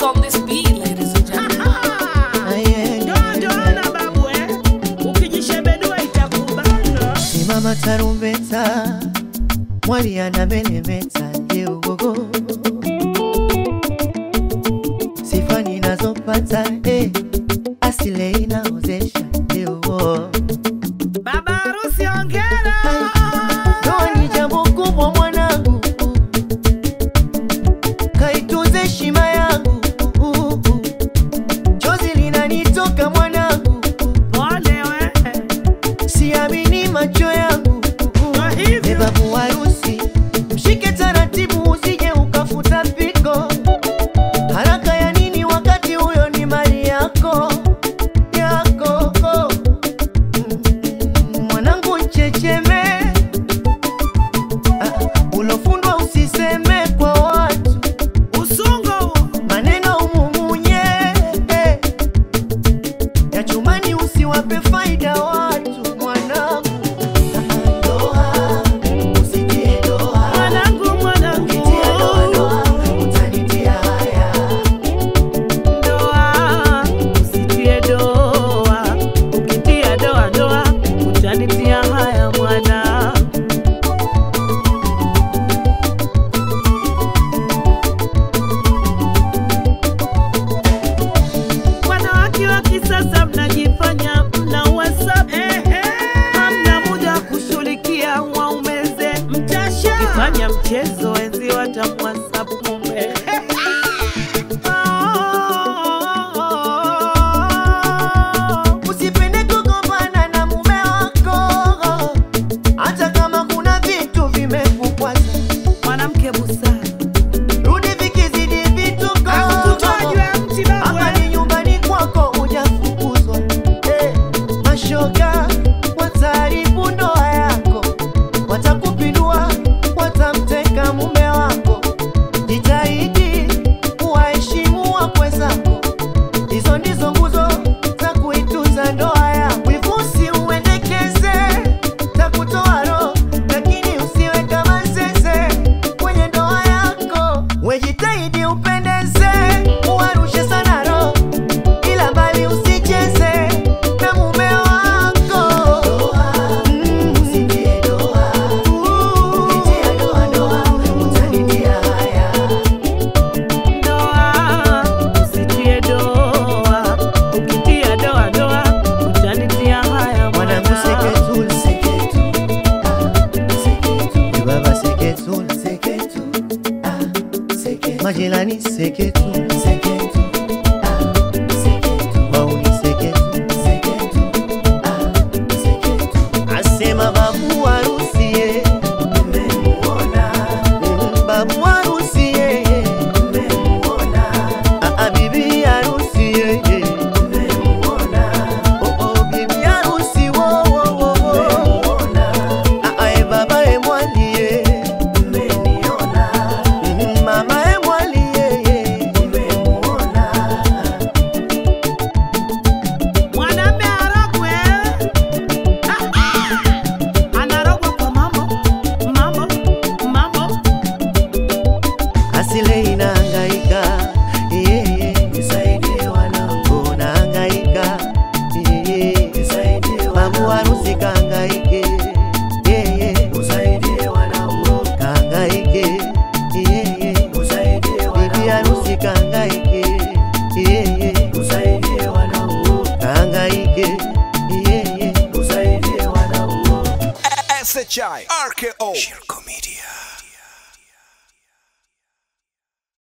on this beat, ladies and gentlemen. Simama tarumbeta, mwali anamelemeta leo gogo. Sifa ninazopata asile inaozesha leo. Baba harusi ongera. Ndoa ni jambo kubwa mwanangu, kaitunze heshima yangu. Chozi linanitoka mwanangu, Pole we. siamini macho yangu. Babu harusi, mshike taratibu usije ukafuta piko. Haraka ya nini wakati huyo ni mali yako? Mwanangu checheme, ulofundwa usiseme kwa watu. Usungo Maneno umumunye, ya chumani usiwape faida watu. Mwanangu doa, usitie doa. mwanangu Ukitia doa, utanitia haya. Doa usitie doa. Ukitia doa utanitia haya mwana. Wanawake wa kisasa mnajifanya mna WhatsApp, hamna muda kushughulikia waumeze mtasha. Ukifanya mchezo enzi watamwhatsapp mume. Usipende kugombana na mume wako, hata kama kuna vitu vimekukwaza. Mwanamke busara Rudi vikizidi vituko. Hapa ni nyumbani kwako hujafukuzwa. Mashoga wataharibu ndoa yako, watakupindua, watamteka mume wako. Jitahidi kuwaheshimu wakwe zako, hizo ndizo nguzo za kuitunza ndoa yako. Wivusi uendekeze, takutoa roho, lakini usiwe kama zeze kwenye ndoa yako. Wejitahidi upendeze, uwarushe sana roho, ila mbali usicheze na mume wako. Usitie doa, ukitia doa, utanitia haya. Doa usitie doa. Ukitia doa utanitia haya Mwanangu seketul, seketu, seketu. Baba seketul, seketu, seketu. Majirani seketu, seketu, seketu. Wauni seketu, seketu, seketu. Asema babu harusi umemuona. Babu harusi umemuona. Bibi harusi umemuona. Bibi harusi umemuona. Baba mwali umeniona. Mama mwali umemuona. Mwanaume arogwe. Anarogwa kwa mambo. Asile inahangaika, nisaidie wanangu nahangaika, nisaidie babu harusi kahangaike, usaidie wanangu kahangaike, usaidie bibi harusi kahangaike, usaidie wanangu kahangaike, usaidie wanangu. SHI RKO Shirko Media.